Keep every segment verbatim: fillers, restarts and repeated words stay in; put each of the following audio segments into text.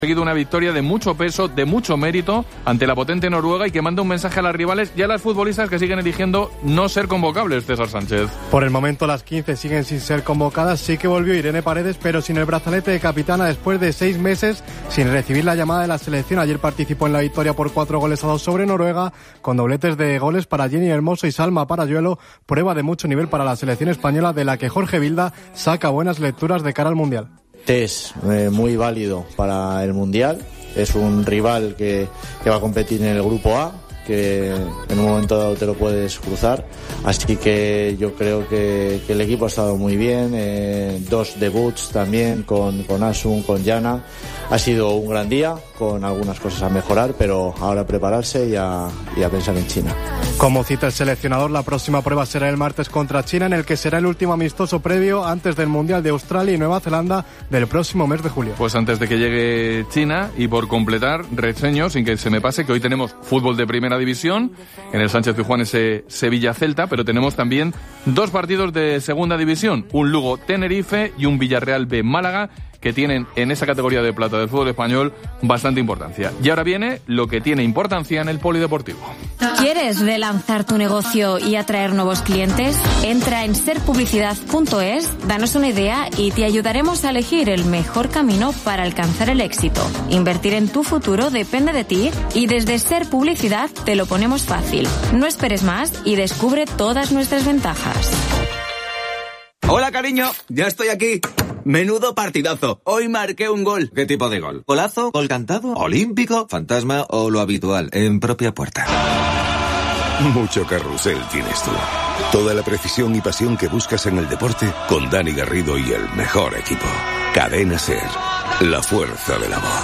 conseguido una victoria de mucho peso, de mucho mérito ante la potente Noruega y que manda un mensaje a las rivales y a las futbolistas que siguen eligiendo no ser convocables, César Sánchez. Por el momento las quince siguen sin ser convocadas. Sí que volvió Irene Paredes, pero sin el brazalete de capitana después de seis meses sin recibir la llamada de la selección. Ayer participó en la victoria por cuatro goles a dos sobre Noruega, con dobletes de goles para Jenny Hermoso y Salma Parayuelo, prueba de mucho nivel para la selección española, de la que Jorge Vilda saca buenas lecturas de cara al Mundial. Es eh, muy válido para el Mundial, es un rival que, que va a competir en el Grupo A, que en un momento dado te lo puedes cruzar, así que yo creo que, que el equipo ha estado muy bien, eh, dos debuts también con, con Asun, con Jana, ha sido un gran día, con algunas cosas a mejorar, pero ahora a prepararse y a, y a pensar en China. Como cita el seleccionador, la próxima prueba será el martes contra China, en el que será el último amistoso previo antes del Mundial de Australia y Nueva Zelanda del próximo mes de julio. Pues antes de que llegue China, y por completar, reseño, sin que se me pase, que hoy tenemos fútbol de primera división, en el Sánchez Pizjuán ese Sevilla-Celta, pero tenemos también dos partidos de segunda división, un Lugo-Tenerife y un Villarreal B-Málaga, que tienen en esa categoría de plata del fútbol español bastante importancia. Y ahora viene lo que tiene importancia en el polideportivo. ¿Quieres relanzar tu negocio y atraer nuevos clientes? Entra en ser publicidad punto es, danos una idea y te ayudaremos a elegir el mejor camino para alcanzar el éxito. Invertir en tu futuro depende de ti y desde Ser Publicidad te lo ponemos fácil. No esperes más y descubre todas nuestras ventajas. Hola, cariño, ya estoy aquí. Menudo partidazo. Hoy marqué un gol. ¿Qué tipo de gol? ¿Golazo? ¿Gol cantado? ¿Olímpico? ¿Fantasma? ¿O lo habitual, en propia puerta? Mucho carrusel tienes tú. Toda la precisión y pasión que buscas en el deporte con Dani Garrido y el mejor equipo. Cadena Ser, la fuerza del amor.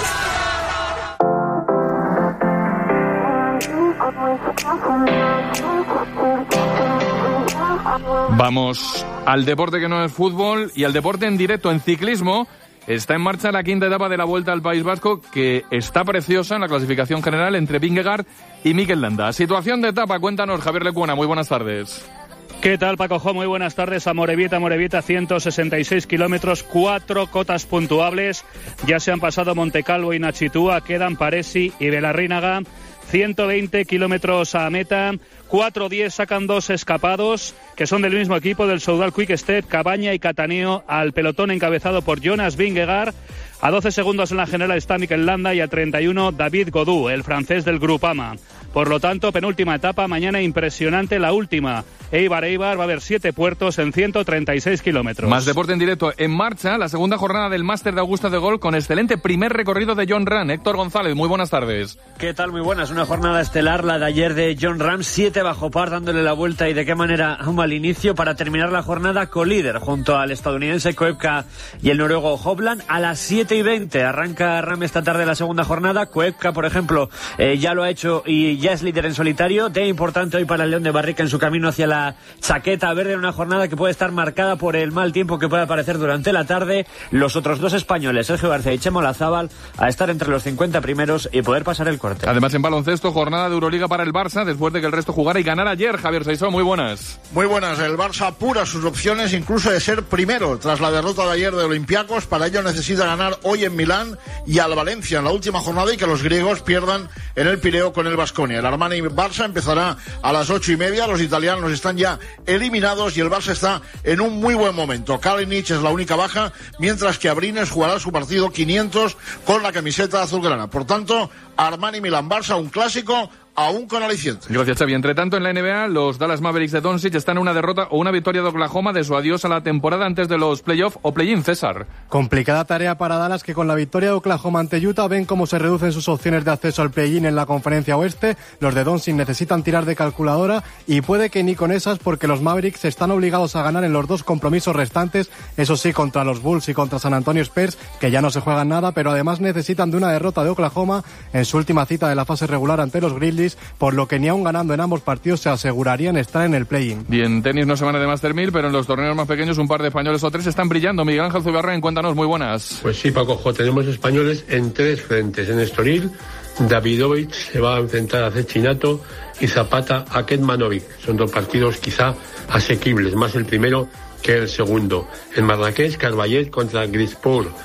Vamos al deporte que no es fútbol y al deporte en directo, en ciclismo. Está en marcha la quinta etapa de la Vuelta al País Vasco, que está preciosa en la clasificación general entre Vingegaard y Mikel Landa. Situación de etapa, cuéntanos, Javier Lecuona, muy buenas tardes. ¿Qué tal, Paco Jo? Muy buenas tardes. A Morevieta, Morevieta, ciento sesenta y seis kilómetros, cuatro cotas puntuables. Ya se han pasado Montecalvo y Nachitúa, quedan Paresi y Belarrínaga. ciento veinte kilómetros a meta, cuatro diez sacan dos escapados, que son del mismo equipo, del Soudal Quick Step, Cabaña y Cataneo, al pelotón encabezado por Jonas Vingegaard. A doce segundos en la general está Mikel Landa y a treinta y uno David Gaudu, el francés del Groupama. Por lo tanto, penúltima etapa, mañana impresionante la última. Eibar, Eibar, va a haber siete puertos en ciento treinta y seis kilómetros. Más deporte en directo. En marcha, la segunda jornada del Máster de Augusta de Golf con excelente primer recorrido de Jon Rahm. Héctor González, muy buenas tardes. ¿Qué tal? Muy buenas. Una jornada estelar, la de ayer de Jon Rahm. Siete bajo par, dándole la vuelta y de qué manera aún al inicio para terminar la jornada colíder junto al estadounidense Koepka y el noruego Hovland. A las siete y veinte arranca Rahm esta tarde la segunda jornada. Koepka, por ejemplo, eh, ya lo ha hecho y ya es líder en solitario. Día importante hoy para el León de Barrica en su camino hacia la chaqueta verde, en una jornada que puede estar marcada por el mal tiempo que puede aparecer durante la tarde. Los otros dos españoles, Sergio García y Chema Olazábal, a estar entre los cincuenta primeros y poder pasar el corte. Además, en baloncesto, jornada de Euroliga para el Barça, después de que el resto jugara y ganara ayer. Javier Saizó, muy buenas. Muy buenas. El Barça apura sus opciones incluso de ser primero tras la derrota de ayer de Olympiacos. Para ello necesita ganar hoy en Milán y al Valencia en la última jornada y que los griegos pierdan en el Pireo con el Baskonia. El Armani Barça empezará a las ocho y media. Los italianos están ya eliminados y el Barça está en un muy buen momento. Kalinic es la única baja, mientras que Abrines jugará su partido quinientos con la camiseta azulgrana. Por tanto, Armani Milán Barça, un clásico aún con aliciente. Gracias, Xavi. Entre tanto, en la N B A, los Dallas Mavericks de Doncic están en una derrota o una victoria de Oklahoma de su adiós a la temporada antes de los playoffs o play-in, César. Complicada tarea para Dallas, que con la victoria de Oklahoma ante Utah ven cómo se reducen sus opciones de acceso al play-in en la conferencia oeste. Los de Doncic necesitan tirar de calculadora y puede que ni con esas, porque los Mavericks están obligados a ganar en los dos compromisos restantes, eso sí, contra los Bulls y contra San Antonio Spurs, que ya no se juegan nada, pero además necesitan de una derrota de Oklahoma en su última cita de la fase regular ante los Grizzlies, por lo que ni aun ganando en ambos partidos se asegurarían estar en el play-in. Y en tenis no se van de Master mil, pero en los torneos más pequeños un par de españoles o tres están brillando. Miguel Ángel Zubiarrain, cuéntanos, muy buenas. Pues sí, Paco Jo, tenemos españoles en tres frentes. En Estoril, Davidovich se va a enfrentar a Cecchinato y Zapata a Ketmanovic. Son dos partidos quizá asequibles, más el primero que el segundo. En Marrakech, Carballet contra Grispur.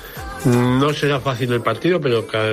No será fácil el partido, pero